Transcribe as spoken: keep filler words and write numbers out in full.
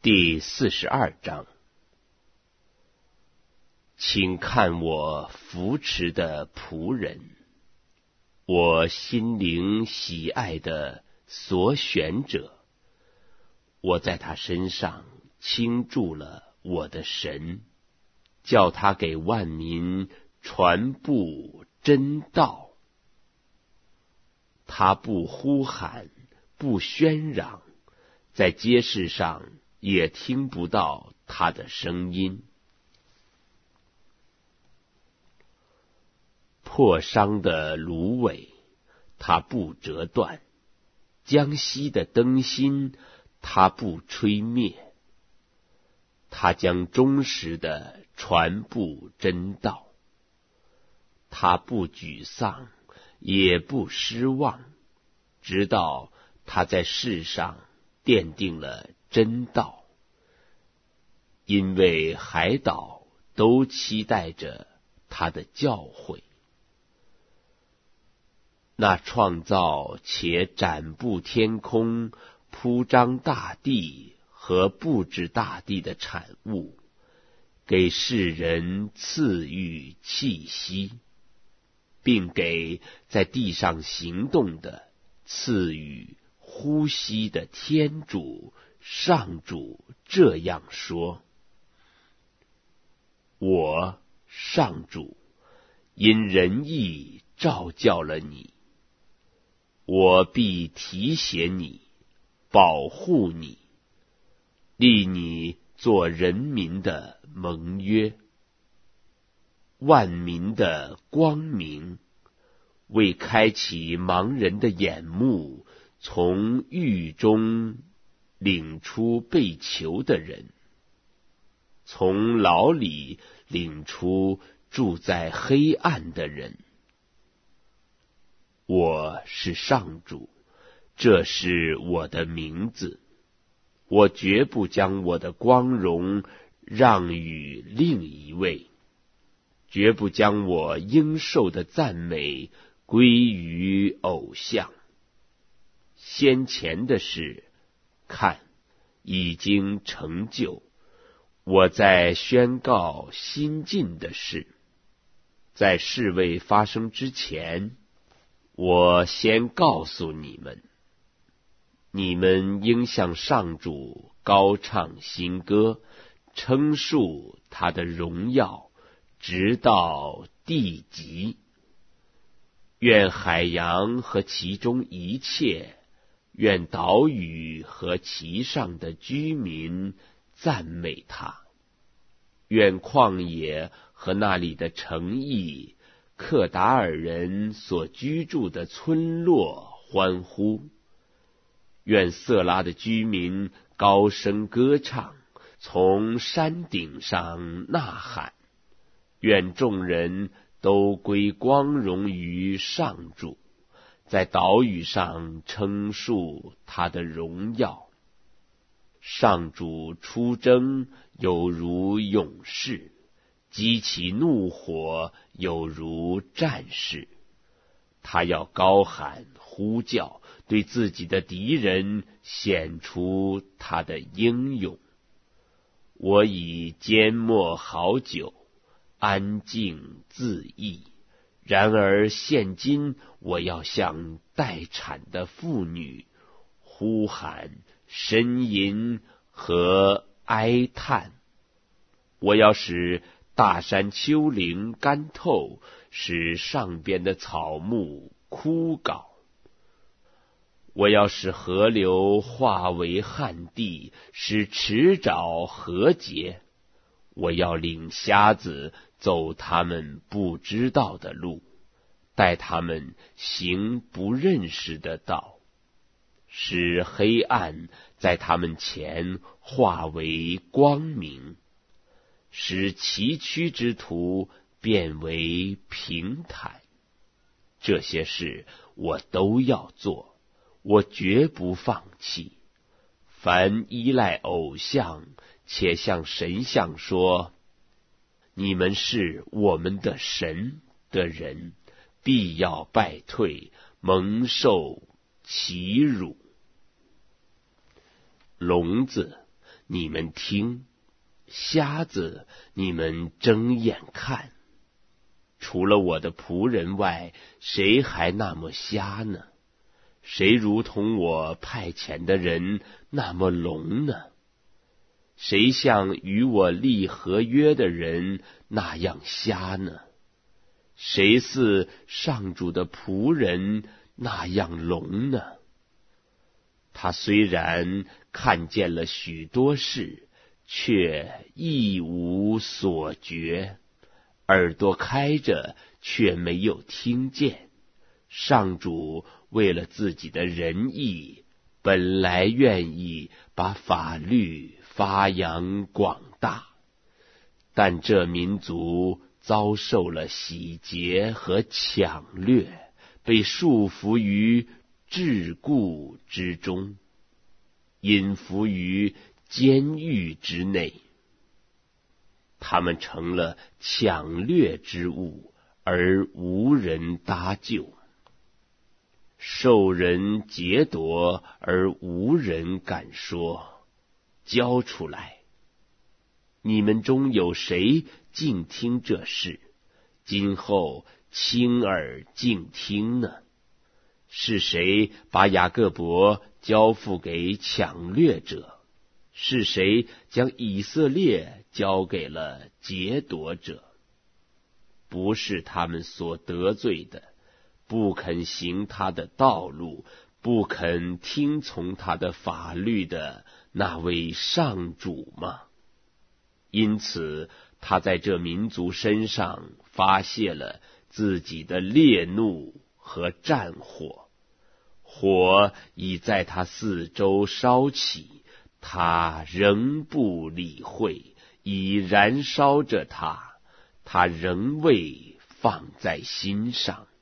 第四十二章，请看我扶持的仆人，我心灵喜爱的所选者，我在他身上倾注了我的神，叫他给万民传布真道。他不呼喊，不喧嚷，在街市上也听不到他的声音。破伤的芦苇，他不折断；将熄的灯芯，他不吹灭。他将忠实的传布真道，他不沮丧，也不失望，直到他在世上奠定了真道。因为海岛都期待着他的教诲。那创造且展布天空、铺张大地和布置大地的产物，给世人赐予气息，并给在地上行动的赐予呼吸的天主上主这样说：我上主因仁义召叫了你，我必提携你，保护你，立你做人民的盟约，万民的光明，为开启盲人的眼目，从狱中领出被囚的人，从牢里领出住在黑暗的人。我是上主，这是我的名字，我绝不将我的光荣让与另一位，绝不将我应受的赞美归于偶像。先前的事，看，已经成就，我在宣告新近的事。在事未发生之前，我先告诉你们，你们应向上主高唱新歌，称述他的荣耀，直到地极。愿海洋和其中一切，愿岛屿和其上的居民赞美他。愿旷野和那里的城邑，克达尔人所居住的村落欢呼。愿色拉的居民高声歌唱，从山顶上呐喊。愿众人都归光荣于上主，在岛屿上称述他的荣耀。上主出征有如勇士，激起怒火有如战士。他要高喊呼叫，对自己的敌人显出他的英勇。我已缄默好久，安静自缢，然而现今我要向待产的妇女呼喊呻吟和哀叹。我要使大山丘陵干透，使上边的草木枯槁。我要使河流化为旱地，使池沼和结。我要领瞎子走他们不知道的路，带他们行不认识的道，使黑暗在他们前化为光明，使崎岖之途变为平坦。这些事我都要做，我绝不放弃。凡依赖偶像且向神像说你们是我们的神的人，必要败退，蒙受其辱。聋子， 你们听；瞎子，你们睁眼看。除了我的仆人外，谁还那么瞎呢？谁如同我派遣的人那么聋呢？谁像与我立合约的人那样瞎呢？谁似上主的仆人那样聋呢？他虽然看见了许多事，却一无所觉，耳朵开着，却没有听见。上主为了自己的仁义，本来愿意把法律发扬广大，但这民族遭受了洗劫和抢掠，被束缚于桎梏之中，隐伏于监狱之内。他们成了抢掠之物，而无人搭救；受人劫夺，而无人敢说交出来。你们中有谁静听这事？今后亲耳静听呢？是谁把雅各伯交付给抢掠者？是谁将以色列交给了劫夺者？不是他们所得罪的，不肯行他的道路，不肯听从他的法律的那位上主吗？因此他在这民族身上发泄了自己的烈怒和战火，火已在他四周烧起，他仍不理会，已燃烧着他，他仍未放在心上。